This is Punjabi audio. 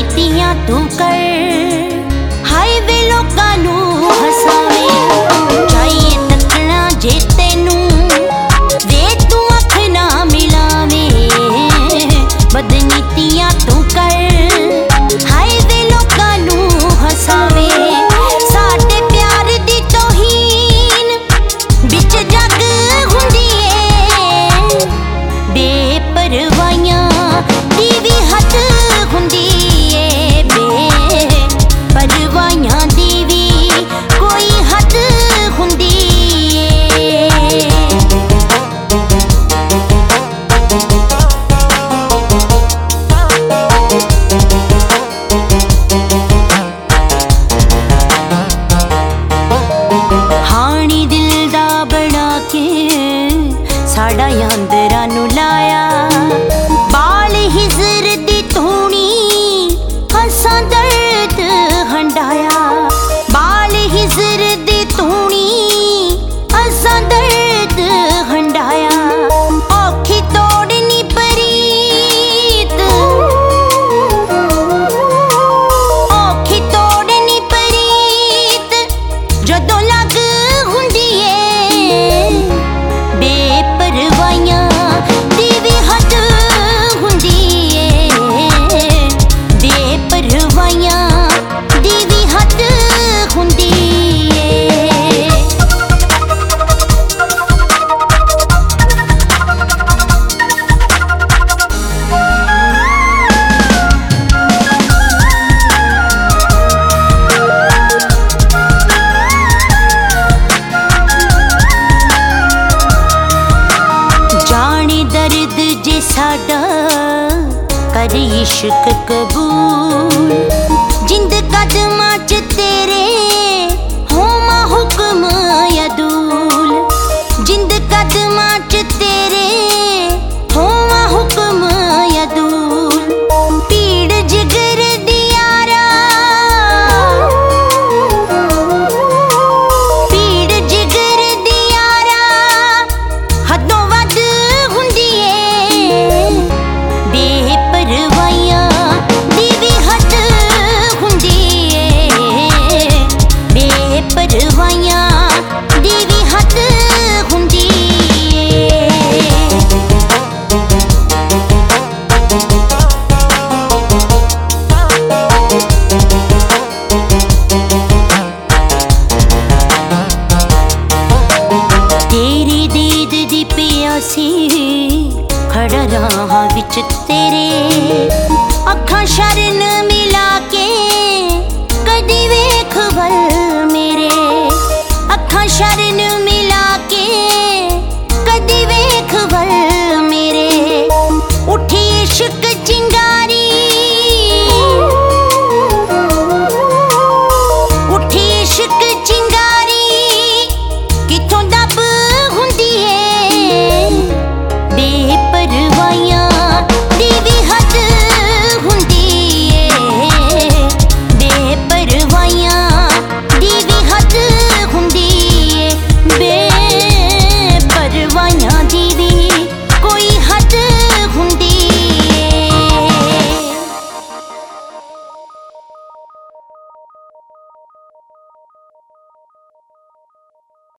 ਬਦਨੀਤੀਆਂ ਤੂੰ ਕਰ, ਹਾਏ ਵੇ ਲੋਕਾਂ ਨੂੰ ਹਸਾਵੇ। ਚਾਹੀਏ ਤੱਕਣਾ ਜੇ ਤੈਨੂੰ, ਵੇ ਤੂੰ ਅੱਖ ਨਾ ਮਿਲਾਵੇਂ। ਬਦਨੀਤੀਆਂ ਤੂੰ ਕਰ, ਹਾਏ ਵੇ ਲੋਕਾਂ ਨੂੰ ਹਸਾਵੇ। ਸਾਡੇ ਪਿਆਰ ਦੀ ਤੋਹੀਨ ਵਿੱਚ ਜੱਗ ਹੁੰਦੀ ਏ, ਬੇਪਰਵਾਹੀਆਂ ਦੀ ਵੀ ਹੱਦ ਹੁੰਦੀ ਏ। ਬੇਪਰਵਾਹੀਆਂ ਦੀ ਵੀ ਕੋਈ ਹੱਦ ਹੁੰਦੀ ਏ। ਹਾਣੀ ਦਿਲ ਦਾ ਬਣਾ ਕੇ ਸਾਡਾ ਅੰਦਰਾਂ ਨੂੰ ਲਾਇਆ, ਬਾਲ ਹਿਜ਼ਰ ਦੀ ਧੂਣੀ ਹੱਸਾਂ ਦਰਦ ਹੰਡਾਇਆ। ਬਾਲ ਹਿਜ਼ਰ ਦੀ ਧੂਣੀ ਹੱਸਾਂ ਦਰਦ ਹੰਡਾਇਆ। ਔਖੀ ਤੋੜਨੀ ਪ੍ਰੀਤ, ਔਖੀ ਤੋੜਨੀ ਪ੍ਰੀਤ ਜਦੋਂ ਲੱਗ ਹੁੰਦੀ ਏ। ਬੇਪਰਵਾਹੀਆਂ ਦੀ ਵੀ ਹੱਦ ਹੁੰਦੀ ਏ, ਬੇਪਰਵਾਹੀਆਂ ਦੀ ਵੀ ਹੱਦ ਹੁੰਦੀ ਏ। ਜਾਣੇ ਦਰਦ ਜੇ ਸਾਡਾ ਕਰ ਇਸ਼ਕ ਕਬੂਲ, ਜਿੰਦ ਕਦਮਾਂ ਚ ਤੇਰੇ ਹੋਵਾਂ ਹੁਕਮ ਅਦੂਲ। ਜਿੰਦ ਕਦਮਾਂ ਚ ਤੇਰੇ ਹੋਵਾਂ ਹੁਕਮ ਅਦੂਲ। ਪੀੜ ਜਿਗਰ ਦੀ ਯਾਰਾ, ਪੀੜ ਜਿਗਰ ਦੀ ਯਾਰਾ ਹੱਦੋਂ ਵੱਧ ਹੁੰਦੀ ਏ। ਬੇਪਰਵਾਹੀਆਂ ਦੀ ਵੀ ਹੱਦ ਹੁੰਦੀ ਏ, ਬੇਪਰਵਾਹੀਆਂ ਦੀ ਵੀ ਹੱਦ ਹੁੰਦੀ ਏ। ਤੇਰੀ ਦੀਦ ਦੀ ਪਿਆਸੀ ਖੜਾ ਰਾਹਾਂ ਵਿੱਚ ਤੇਰੇ, ਅੱਖਾਂ ਸ਼ਰਨ